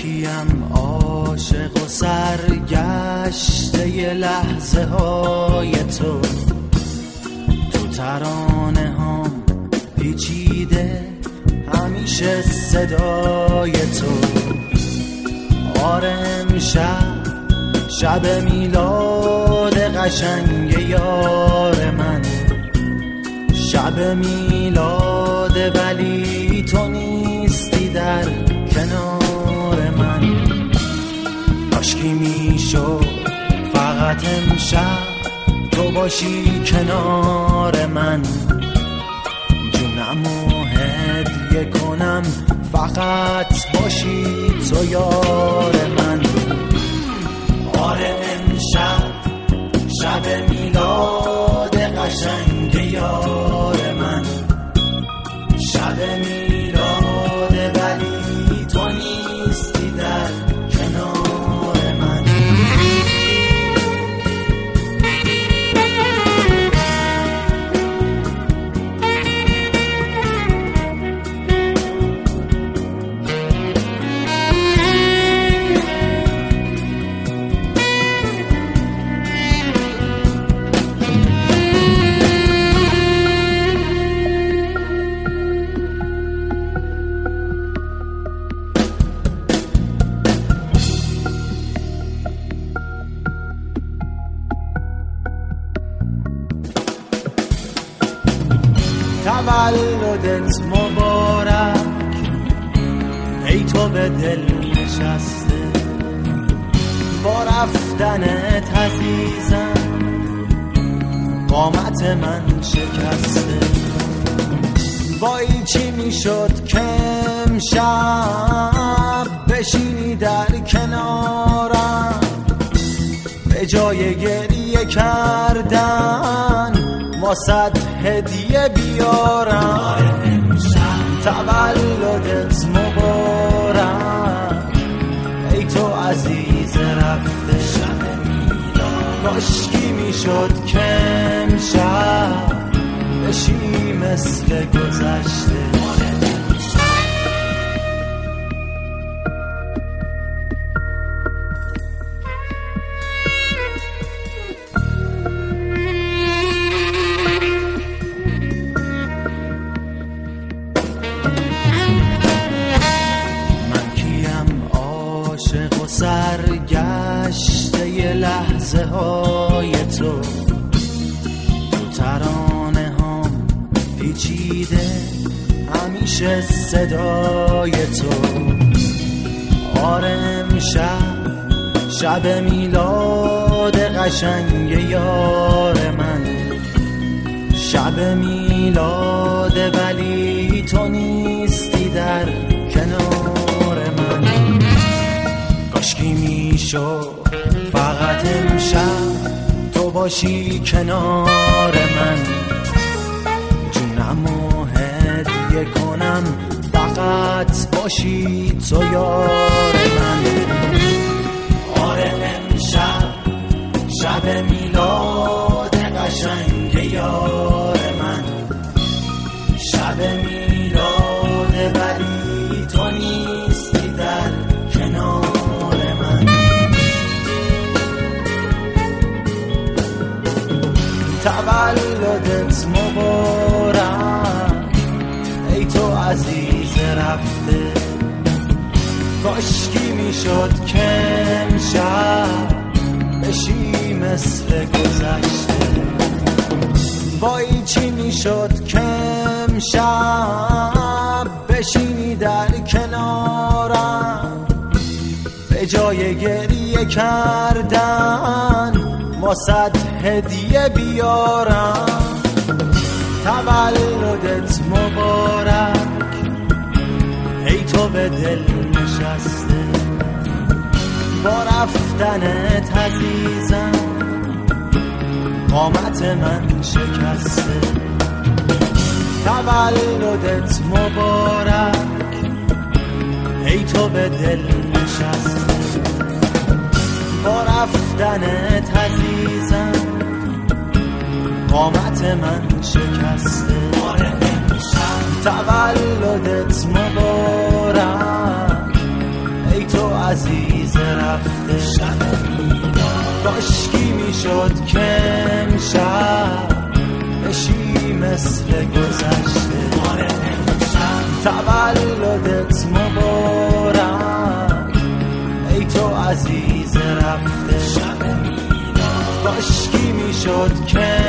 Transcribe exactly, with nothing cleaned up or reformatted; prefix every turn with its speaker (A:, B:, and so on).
A: کیم عاشق و سرگشته ی لحظه های تو، تو ترانه هم پیچیده همیشه صدای تو. آره امشب شب میلاد قشنگ یار من، شب میلاده ولی تو نیستی در کنار من. کاشکی میشد فقط امشب تو باشی کنار من، جونمو هدیه کنم فقط باشی تو یار من. آره امشب شب میلاد قشنگ یار من، شب میلاده ولی تو نیستی در کنار من. تولدت مبارک ای تو به دل نشسته، با رفتنت عزیزم قامت من شکسته. وای چی میشد که امشب بشینی در کنارم، به جای گریه کردن واسد هدیه بیارم. تولدت مبارک ای تو عزیز رفته، کاشکی میشد که امشب بشی مثل گذشته. سرگشته ی لحظه های تو، تو ترانه هم پیچیده همیشه صدای تو. آره امشب شب میلاد قشنگ یار من، شب میلاده ولی تو نیستی در کنار من. کاشکی میشد فقط امشب تو باشی کنار من، جونمو هدیه کنم فقط باشی تو یار من. آره امشب شب میلاد قشنگ یار من، شب میلاده ولی تو نیستی در کنار. تولدت مبارک ای تو عزیز رفته، کاشکی میشد که امشب بشی مثل گذشته. وای چی میشد که امشب بشینی در کنارم، به جای گریه کردن واسد هدیه بیارم. تولدت مبارک ای تو به دل نشسته، با رفتنت عزیزم قامت من شکسته. تولدت مبارک ای تو به دل نشسته، با رفتنت عزیزم قامت من شکسته. تولدت مبارک ای تو کاشکی میشد که امشب بشی مثل گذشته. تولدت مبارک ای تو عزیز رفته. کاشکی میشد که